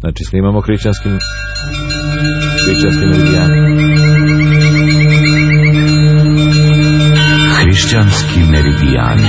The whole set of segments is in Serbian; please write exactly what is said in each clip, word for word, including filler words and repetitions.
Znači snimamo hrišćanski hrišćanski meridijani. Hrišćanski meridijani.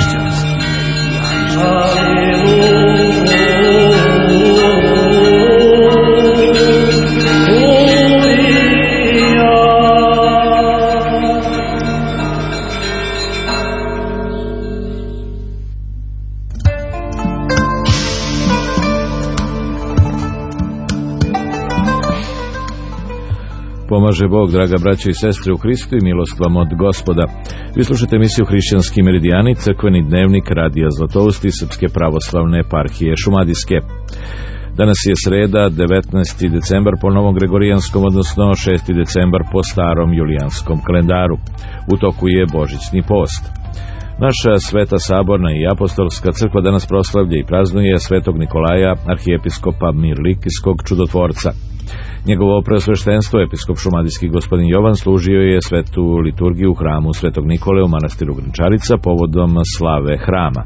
Pomaže Bog, draga braćo i sestre u Hristu, i milost vam od Gospoda. Vi slušate emisiju Hrišćanski meridijani, crkveni dnevnik Radija Zlatousti Srpske pravoslavne eparhije Šumadijske. Danas je sreda, devetnaesti decembar po novom gregorijanskom, odnosno šesti decembar po starom julijanskom kalendaru. U toku je božićni post. Naša sveta saborna i apostolska crkva danas proslavlja i praznuje svetog Nikolaja, arhijepiskopa Mirlikijskog čudotvorca. Njegovo preosveštenstvo, episkop šumadijski gospodin Jovan, služio je svetu liturgiju u hramu Svetog Nikole u manastiru Grinčarica povodom slave hrama.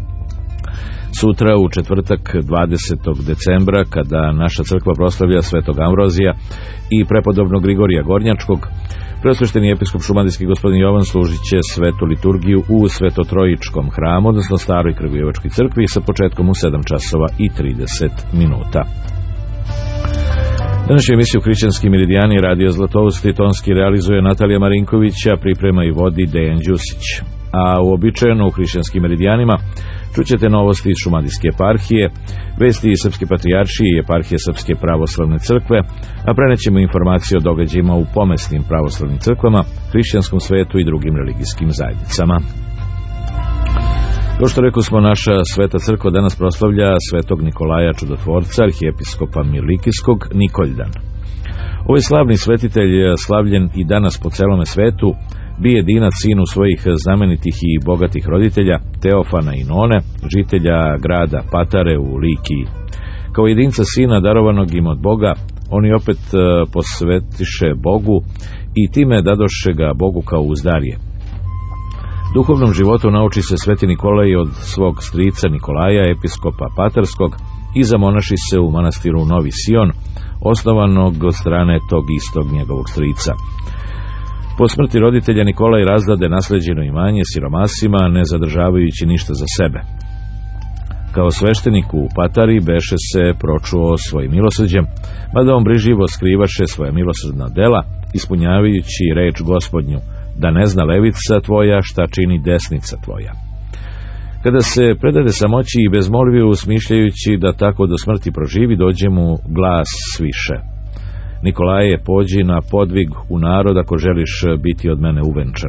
Sutra, u četvrtak dvadesetog decembra, kada naša crkva proslavlja svetog Ambrozija i prepodobnog Grigorija Gornjačkog, preosvešteni episkop šumadijski gospodin Jovan služit će svetu liturgiju u Svetotrojičkom hramu, odnosno Staroj Krgujevačkoj crkvi, sa početkom u sedam časova i trideset minuta. Današnju emisiju Hrišćanski meridijani Radio Zlatousti tonski realizuje Natalija Marinkovića, priprema i vodi Dejan Đusić. A uobičajeno u Hrišćanskim meridijanima čućete novosti iz Šumadijske eparhije, vesti iz Srpske patrijaršije i eparhije Srpske pravoslavne crkve, a prenećemo informacije o događajima u pomesnim pravoslavnim crkvama, hrišćanskom svetu i drugim religijskim zajednicama. Kao što rekao smo, naša sveta crkva danas proslavlja svetog Nikolaja čudotvorca, arhijepiskopa Mirlikijskog, Nikoljdan. Ovaj slavni svetitelj, slavljen i danas po celome svetu, bi jedinac sinu svojih znamenitih i bogatih roditelja, Teofana i None, žitelja grada Patare u Likiji. Kao jedinca sina darovanog im od Boga, oni opet posvetiše Bogu i time dadoše ga Bogu kao uzdarje. Duhovnom životu nauči se sveti Nikolaj od svog strica Nikolaja, episkopa Patarskog, i zamonaši se u manastiru Novi Sion, osnovanog od strane tog istog njegovog strica. Po smrti roditelja Nikolaj razdade nasleđeno imanje siromasima, ne zadržavajući ništa za sebe. Kao sveštenik u Patari beše se pročuo svojim milosrđem, mada on brižljivo skrivaše svoja milosrdna dela, ispunjavajući reč Gospodnju, da ne zna levica tvoja šta čini desnica tvoja. Kada se predade samoći i bezmolviju, smišljajući da tako do smrti proživi, dođe mu glas sviše: Nikolaje, pođi na podvig u narod ako želiš biti od mene uvenčan.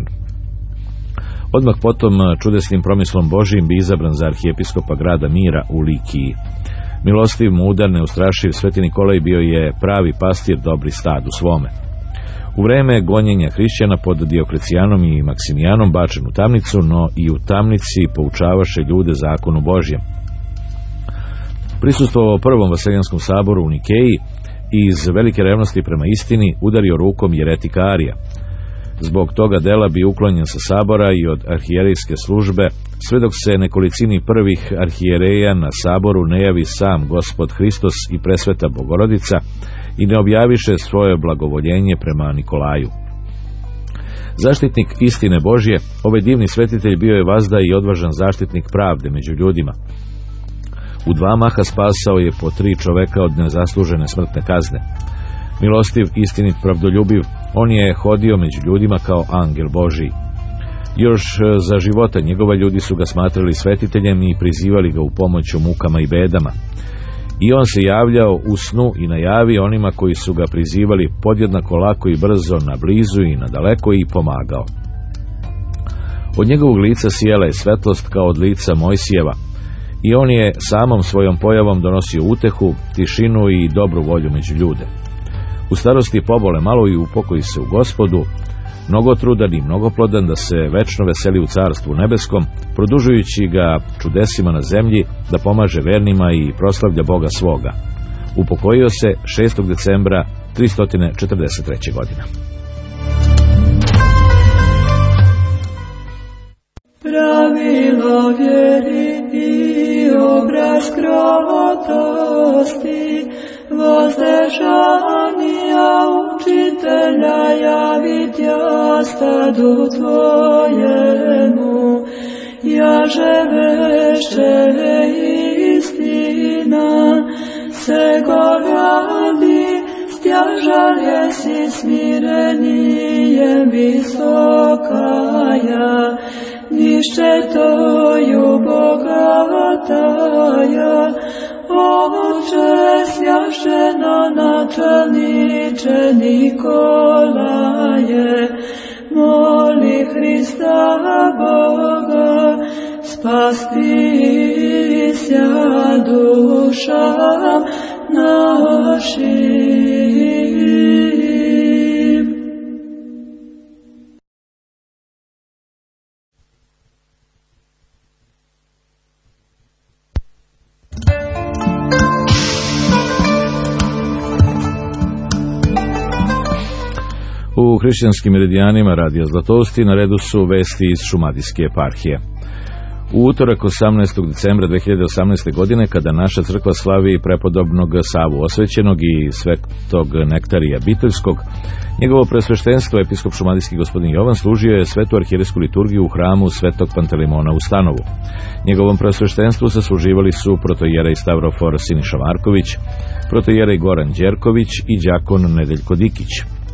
Odmah potom, čudesnim promislom Božijim, bi izabran za arhijepiskopa grada Mira u Likiji. Milostiv, mudar, neustrašiv, sveti Nikolaj bio je pravi pastir dobri stadu svome. U vreme gonjenja hrišćana pod Dioklecijanom i Maksimijanom bačen u tamnicu, no i u tamnici poučavaše ljude zakonu Božjem. Prisustvovao prvom Vaseljanskom saboru u Nikeji i iz velike revnosti prema istini udario rukom jeretika Arija. Zbog toga dela bi uklonjen sa sabora i od arhijerejske službe, sve dok se nekolicini prvih arhijereja na saboru ne javi sam Gospod Hristos i presveta Bogorodica i ne objaviše svoje blagovoljenje prema Nikolaju. Zaštitnik istine Božje, ovaj divni svetitelj bio je vazda i odvažan zaštitnik pravde među ljudima. U dva maha spasao je po tri čoveka od nezaslužene smrtne kazne. Milostiv, istinit, pravdoljubiv, on je hodio među ljudima kao angel Božiji. Još za života njegova ljudi su ga smatrali svetiteljem i prizivali ga u pomoć u mukama i bedama. I on se javljao u snu i najavi onima koji su ga prizivali podjednako lako i brzo na blizu i na daleko i pomagao. Od njegovog lica sijela je svetlost kao od lica Mojsijeva i on je samom svojom pojavom donosio utehu, tišinu i dobru volju među ljude. U starosti pobole malo i upokoji se u Gospodu, mnogotrudan i mnogoplodan, da se večno veseli u carstvu nebeskom, produžujući ga čudesima na zemlji, da pomaže vernima i proslavlja Boga svoga. Upokojio se šestog decembra tristo četrdeset treće. godine. Pravilo vjeri i bez krotosti, vozdržanija učitelja javit ja stadu tvojemu, jaže vešće istina, sego radi, stjažal jesi smirenijem visokaja, niščetoju bogataja, Oče svjašteno načelniče Nikolaje, moli Hrista Boga, spasti sja dušam našim. U hrišćanskim meridijanima Radija Zlatousti na redu su vesti iz Šumadijske eparhije. U utorak osamnaestog decembra dve hiljade osamnaeste. godine, kada naša crkva slavi prepodobnog Savu Osvećenog i svetog Nektarija Biteljskog, njegovo presveštenstvo episkop šumadijski gospodin Jovan služio je svetu arhijerejsku liturgiju u hramu svetog Pantelimona u Stanovu. Njegovom presveštenstvu sasluživali su protojerej Stavrofor Siniša Marković, protojerej Goran Đerković i đakon Nedeljko Dikić.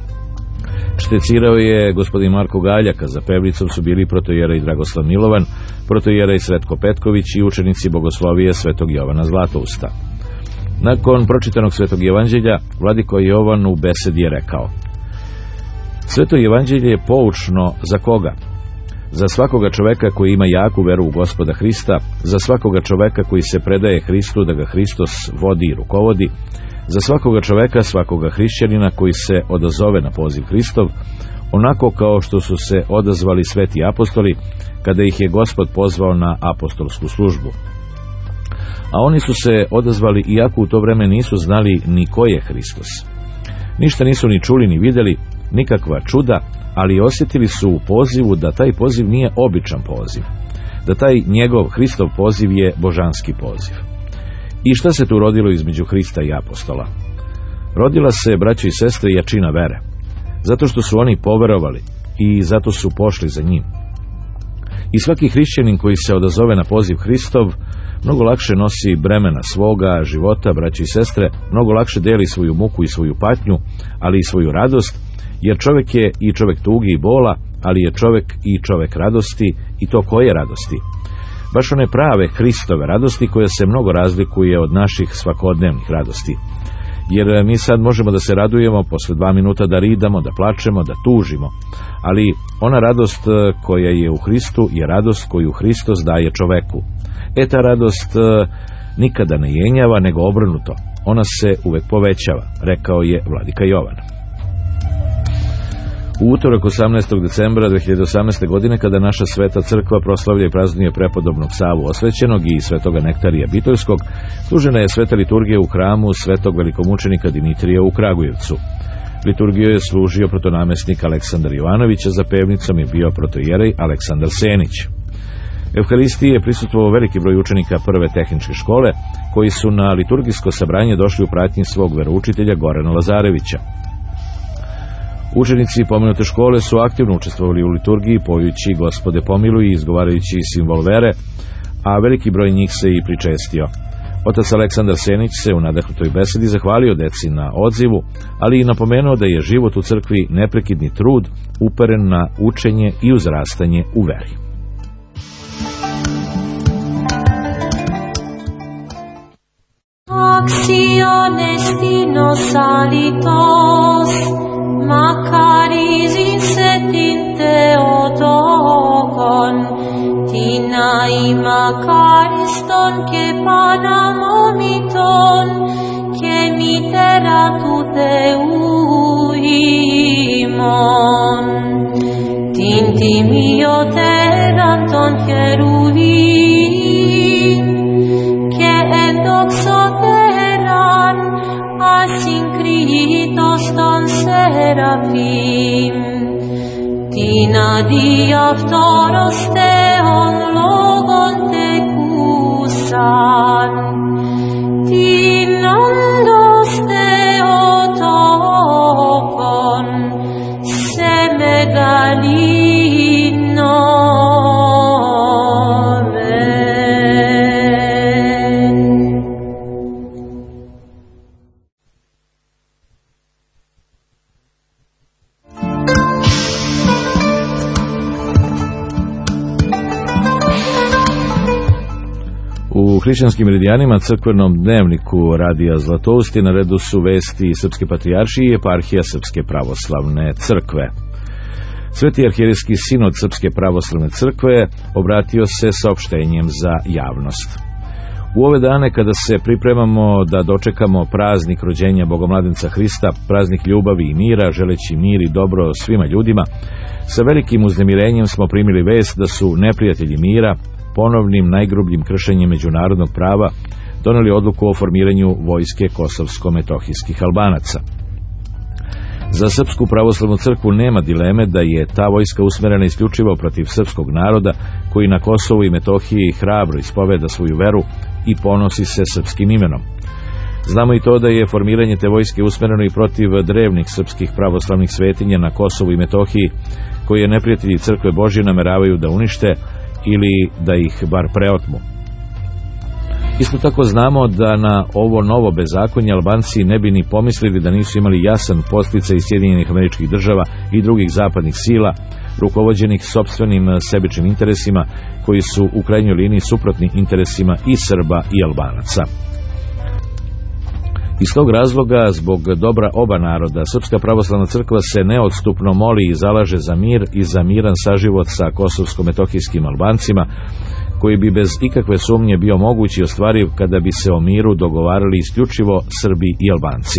Štecirao je gospodin Marko Galjaka, za pevlicom su bili protojerej Dragoslav Milovan, protojerej Sretko Petković i učenici bogoslovije svetog Jovana Zlatousta. Nakon pročitanog svetog evanđelja, vladiko Jovan u besedi je rekao: Sveto evanđelje je poučno za koga? Za svakoga čoveka koji ima jaku veru u Gospoda Hrista, za svakoga čoveka koji se predaje Hristu da ga Hristos vodi i rukovodi, za svakoga čoveka, svakoga hrišćanina koji se odazove na poziv Hristov, onako kao što su se odazvali sveti apostoli kada ih je Gospod pozvao na apostolsku službu. A oni su se odazvali iako u to vreme nisu znali ni ko je Hristos. Ništa nisu ni čuli ni vidjeli, nikakva čuda, ali osjetili su u pozivu da taj poziv nije običan poziv, da taj njegov Hristov poziv je božanski poziv. I šta se tu rodilo između Hrista i apostola? Rodila se, braćo i sestre, jačina vere, zato što su oni poverovali i zato su pošli za njim. I svaki hrišćanin koji se odazove na poziv Hristov mnogo lakše nosi bremena svoga života, braćo i sestre, mnogo lakše deli svoju muku i svoju patnju, ali i svoju radost, jer čovjek je i čovjek tugi i bola, ali je čovjek i čovjek radosti, i to koje radosti? Baš one prave Hristove radosti koja se mnogo razlikuje od naših svakodnevnih radosti. Jer mi sad možemo da se radujemo, posle dva minuta da ridamo, da plačemo, da tužimo, ali ona radost koja je u Hristu je radost koju Hristos daje čoveku. E ta radost nikada ne jenjava, nego obrnuto, ona se uvek povećava, rekao je vladika Jovan. U utorak osamnaestog decembra dve hiljade osamnaeste. godine, kada naša sveta crkva proslavlja i praznuje prepodobnog Savu Osvećenog i svetoga Nektarija Biteljskog, služena je sveta liturgija u hramu svetog velikomučenika Dimitrija u Kragujevcu. Liturgiju je služio protonamestnik Aleksandar Jovanović, a za pevnicom je bio protojerej Aleksandar Senić. Evharistiji je prisustvovao veliki broj učenika prve tehničke škole, koji su na liturgijsko sabranje došli u pratnji svog veroučitelja Gorana Lazarevića. Učenici pomenute škole su aktivno učestvovali u liturgiji, pojući Gospode pomiluj i izgovarajući simbol vere, a veliki broj njih se i pričestio. Otac Aleksandar Senić se u nadahnutoj besedi zahvalio deci na odzivu, ali i napomenuo da je život u crkvi neprekidni trud uperen na učenje i uzrastanje u veri. Acciones dinos salitos, Macaris insetin Theotokon, Tina i Macariston que panamomiton, que mitera tu Theuimon, Tinti mio teranton cherubim, que endoxoteran asynkritos ton serafim, tina diaptoros theon logon tecus san, ti non steotopon, se megalino. U hrišćanskim meridijanima, crkvenom dnevniku Radija Zlatousti, na redu su vesti Srpske patrijaršije i eparhija Srpske pravoslavne crkve. Sveti arhijerejski sinod Srpske pravoslavne crkve obratio se saopštenjem za javnost. U ove dane kada se pripremamo da dočekamo praznik rođenja Bogomladenca Hrista, praznik ljubavi i mira, želeći mir i dobro svima ljudima, sa velikim uznemirenjem smo primili vest da su neprijatelji mira ponovnim najgrubljim kršenjem međunarodnog prava doneli odluku o formiranju vojske kosovsko-metohijskih Albanaca. Za Srpsku pravoslavnu crkvu nema dileme da je ta vojska usmerena isključivo protiv srpskog naroda koji na Kosovu i Metohiji hrabro ispoveda svoju veru i ponosi se srpskim imenom. Znamo i to da je formiranje te vojske usmereno i protiv drevnih srpskih pravoslavnih svetinja na Kosovu i Metohiji, koje neprijatelji crkve Božje nameravaju da unište ili da ih bar preotmu. Isto tako znamo da na ovo novo bezakonje Albanci ne bi ni pomislili da nisu imali jasan podsticaj iz Sjedinjenih Američkih Država i drugih zapadnih sila, rukovođenih sopstvenim sebičnim interesima, koji su u krajnjoj liniji suprotni interesima i Srba i Albanaca. Iz tog razloga, zbog dobra oba naroda, Srpska pravoslavna crkva se neodstupno moli i zalaže za mir i za miran saživot sa kosovsko-metohijskim Albancima, koji bi bez ikakve sumnje bio moguć i ostvariv kada bi se o miru dogovarali isključivo Srbi i Albanci.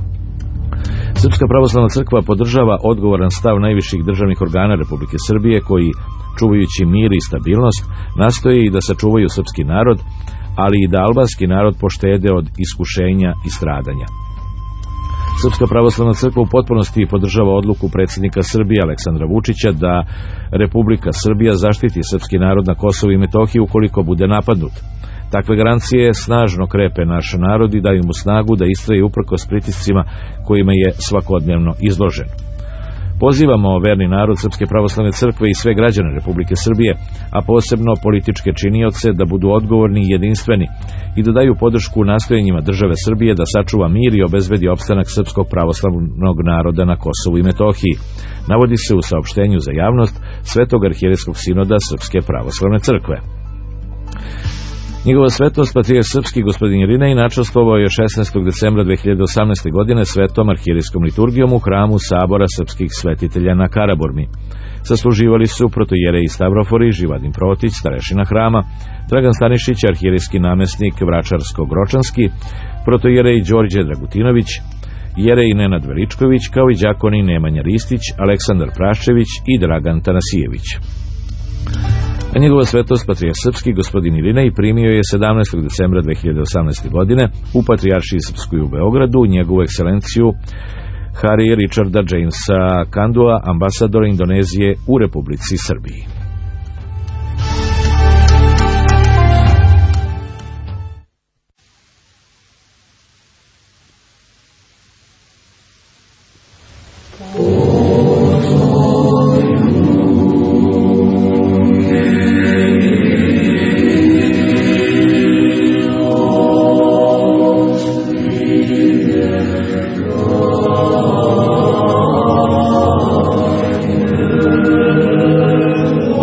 Srpska pravoslavna crkva podržava odgovoran stav najviših državnih organa Republike Srbije, koji, čuvajući mir i stabilnost, nastoje i da sačuvaju srpski narod, ali i da albanski narod poštede od iskušenja i stradanja. Srpska pravoslavna crkva u potpunosti podržava odluku predsjednika Srbije Aleksandra Vučića da Republika Srbija zaštiti srpski narod na Kosovu i Metohiji ukoliko bude napadnut. Takve garancije snažno krepe naš narod i daju mu snagu da istraje uprkos pritiscima kojima je svakodnevno izložen. Pozivamo verni narod Srpske pravoslavne crkve i sve građane Republike Srbije, a posebno političke činioce, da budu odgovorni i jedinstveni i da daju podršku nastojanjima države Srbije da sačuva mir i obezbedi opstanak srpskog pravoslavnog naroda na Kosovu i Metohiji, navodi se u saopštenju za javnost Svetog arhijerejskog sinoda Srpske pravoslavne crkve. Njegova svetost, patrijarh srpski gospodin Irinej, načastvovao je šesnaestog decembra dve hiljade osamnaeste. godine svetom arhijerejskom liturgijom u hramu Sabora srpskih svetitelja na Karaburmi. Sasluživali su protoijerej Stavrofori, Živadin Protić, starešina hrama, Dragan Stanišić, arhijerejski namjesnik Vračarsko-Gročanski, protoijerej Đorđe Dragutinović, jerej Nenad Veličković, kao i đakoni Nemanja Ristić, Aleksandar Praščević i Dragan Tanasijević. A njegova svetost, patrijarh srpski gospodin Irinej, primio je sedamnaestog decembra dve hiljade osamnaeste. godine u Patrijaršiji srpskoj u Beogradu njegovu ekscelenciju Hari Richarda Jamesa Kandua, ambasadora Indonezije u Republici Srbiji. Oh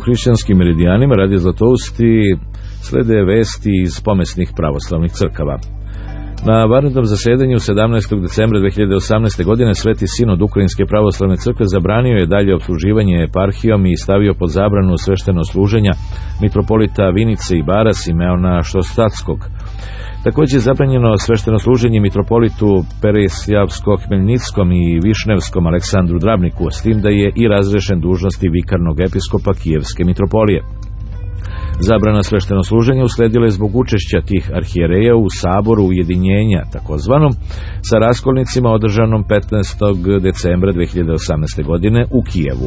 hrišćanskim meridijanima Radija Zlatousti slede vesti iz pomesnih pravoslavnih crkava. Na vanrednom zasedanju sedamnaestog decembra dve hiljade osamnaeste. godine Sveti sinod Ukrajinske pravoslavne crkve zabranio je dalje opsluživanje eparhijom i stavio pod zabranu svešteno služenja mitropolita Vinice i Bara Simeona Štostatskog. Također je zabranjeno svešteno služenje mitropolitu Peresjavsko-Hmeljnickom i Višnevskom Aleksandru Drabniku, s tim da je i razrešen dužnosti vikarnog episkopa Kijevske mitropolije. Zabrana svešteno služenja usledila je zbog učešća tih arhijereja u saboru ujedinjenja, takozvanom, sa raskolnicima održanom petnaestog decembra dve hiljade osamnaeste. godine u Kijevu.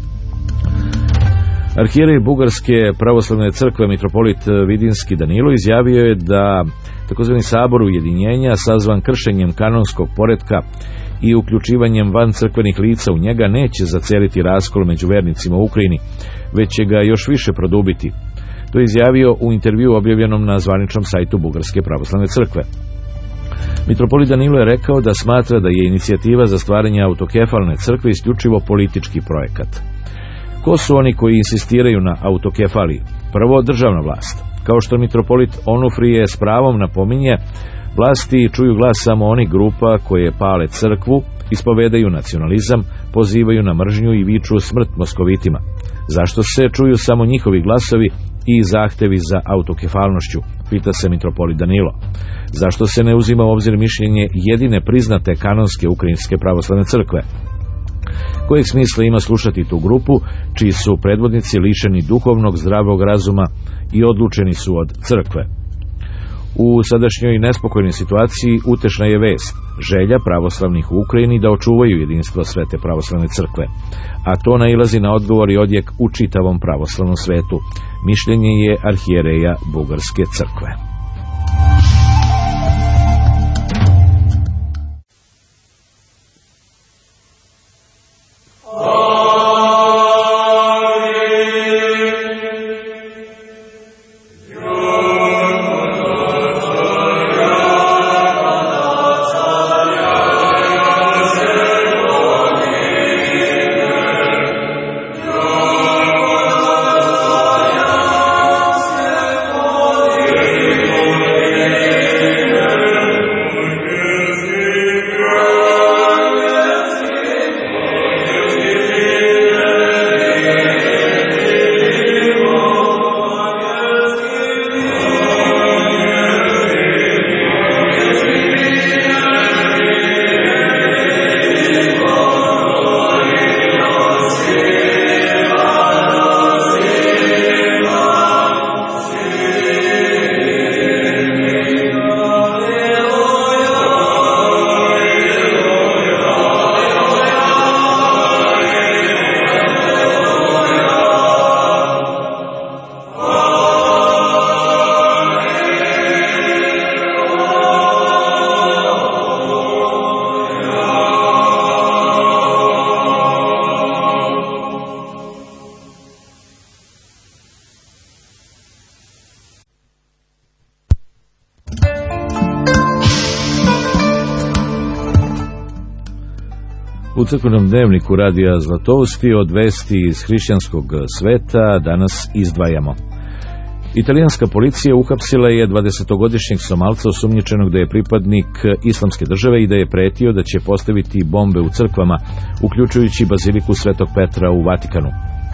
Arhijerej Bugarske pravoslavne crkve mitropolit Vidinski Danilo izjavio je da takozvani sabor ujedinjenja, sazvan kršenjem kanonskog poretka i uključivanjem van crkvenih lica u njega, neće zaceliti raskol među vernicima u Ukrajini, već će ga još više produbiti. To je izjavio u intervju objavljenom na zvaničnom sajtu Bugarske pravoslavne crkve. Mitropolit Danilo je rekao da smatra da je inicijativa za stvaranje autokefalne crkve isključivo politički projekat. Ko su oni koji insistiraju na autokefaliji? Prvo, državna vlast. Kao što mitropolit Onufrije s pravom napominje, vlasti čuju glas samo onih grupa koje pale crkvu, ispovedaju nacionalizam, pozivaju na mržnju i viču smrt moskovitima. Zašto se čuju samo njihovi glasovi i zahtevi za autokefalnošću, pita se mitropolit Danilo. Zašto se ne uzima u obzir mišljenje jedine priznate kanonske Ukrajinske pravoslavne crkve? Kojeg smisla ima slušati tu grupu, čiji su predvodnici lišeni duhovnog zdravog razuma i odlučeni su od crkve? U sadašnjoj nespokojnoj situaciji utešna je vest, želja pravoslavnih u Ukrajini da očuvaju jedinstvo Svete pravoslavne crkve, a to nailazi na odgovor i odjek u čitavom pravoslavnom svetu. Mišljenje je arhijereja Bugarske crkve. U crkvenom dnevniku Radija Zlatousti od vesti iz hrišćanskog sveta danas izdvajamo. Italijanska policija uhapsila je dvadesetogodišnjeg Somalca osumnjičenog da je pripadnik Islamske države i da je pretio da će postaviti bombe u crkvama, uključujući baziliku Svetog Petra u Vatikanu.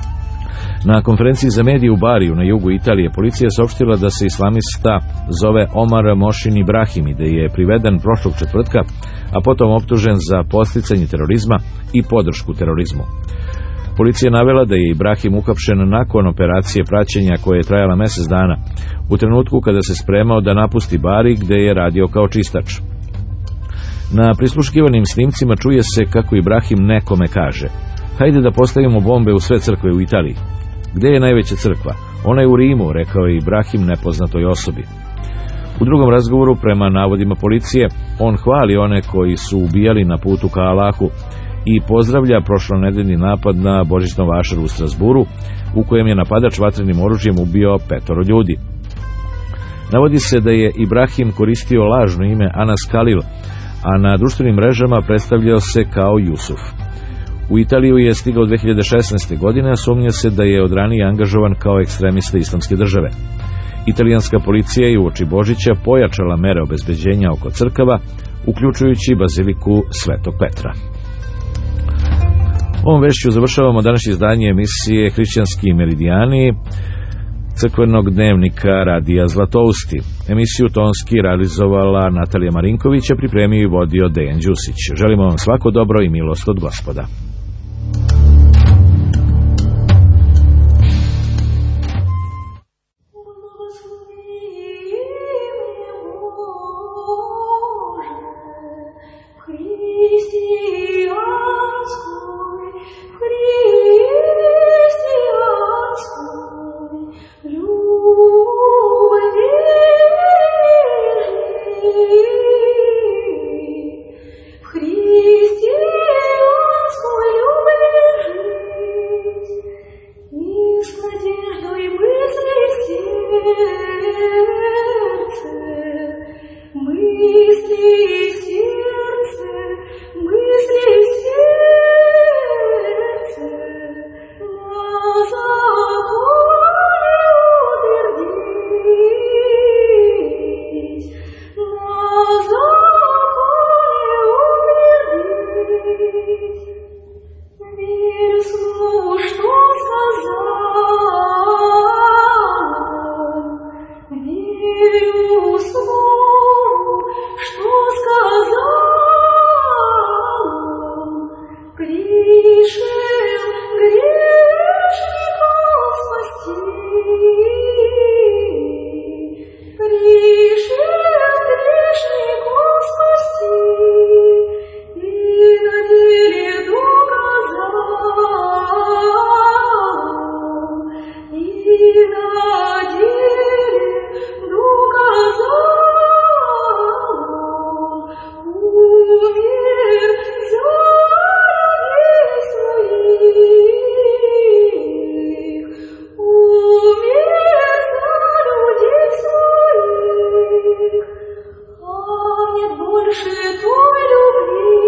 Na konferenciji za medije u Bariju na jugu Italije policija je saopštila da se islamista zove Omar Mošin Ibrahim i da je priveden prošlog četvrtka, a potom optužen za podsticanje terorizma i podršku terorizmu. Policija je navela da je Ibrahim uhapšen nakon operacije praćenja koja je trajala mjesec dana, u trenutku kada se spremao da napusti Bari gde je radio kao čistač. Na prisluškivanim snimcima čuje se kako Ibrahim nekome kaže: "Hajde da postavimo bombe u sve crkve u Italiji." "Gde je najveća crkva?" "Ona je u Rimu," rekao je Ibrahim nepoznatoj osobi. U drugom razgovoru, prema navodima policije, on hvali one koji su ubijali na putu ka Allahu i pozdravlja prošlonedeljni napad na božićnom vašaru u Strasburu, u kojem je napadač vatrenim oružjem ubio petoro ljudi. Navodi se da je Ibrahim koristio lažno ime Anas Kalil, a na društvenim mrežama predstavljao se kao Jusuf. U Italiju je stigao dve hiljade šesnaeste. godine, a sumnja se da je od ranije angažovan kao ekstremista Islamske države. Italijanska policija je uoči Božića pojačala mere obezbeđenja oko crkava, uključujući baziliku Svetog Petra. Ovom vešću završavamo današnje izdanje emisije Hrišćanski meridijani crkvenog dnevnika Radija Zlatousti. Emisiju tonski realizovala Natalija Marinković, a pripremio i vodio Dejan Đusić. Želimo vam svako dobro i milost od Gospoda. Больше той любви.